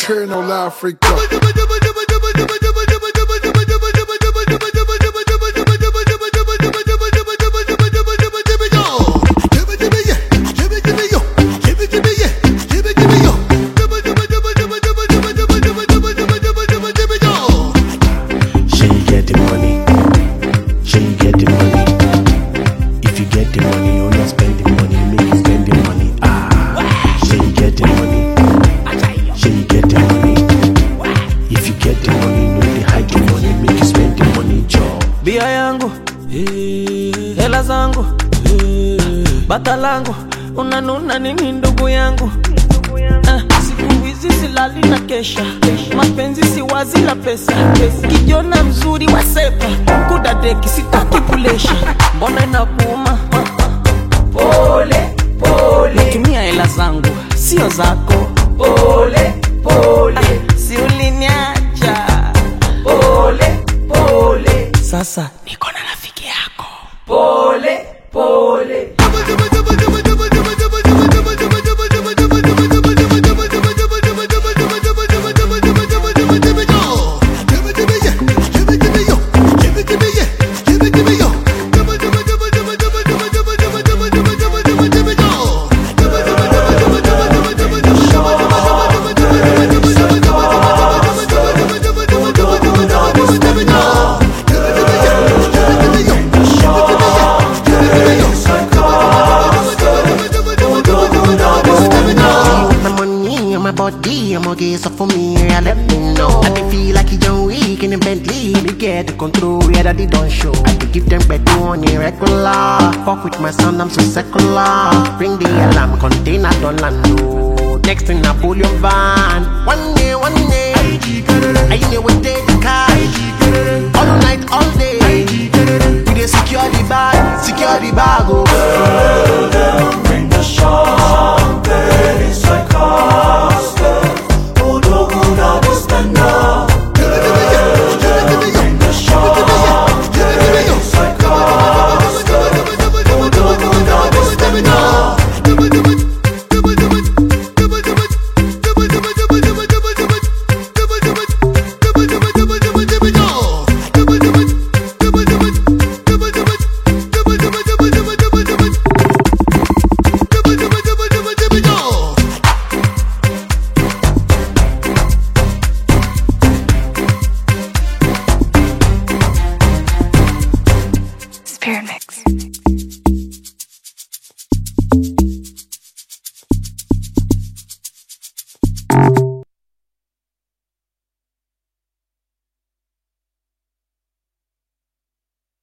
Eternal Africa. Bia yangu, hela zangu, bata langu, unanuna nini ndugu yangu? Siku hizi silali na kesha, mapenzi si wazi la pesa. Kijona mzuri wa sepa, kudadeki sitaki kulesha. Mbona inakuuma? Pole, pole. Tumia hela zangu, sio zako. Pole, pole. Si uliniacha. Pole, pole. Sasa niko na rafiki yako. Pole, pole. Body, I'm okay, so for me, I let me know. I can feel like you don't weak in the Bentley. Me get the control, yeah, that they don't show. I can give them bed on irregular. Fuck with my son, I'm so secular. Bring the alarm, container, don't land, no. Next thing, I pull your van. One day, I know we take the car. All night, all day. We dey secure the bag, oh. Girl, bring the champagne, it's like Pyramid.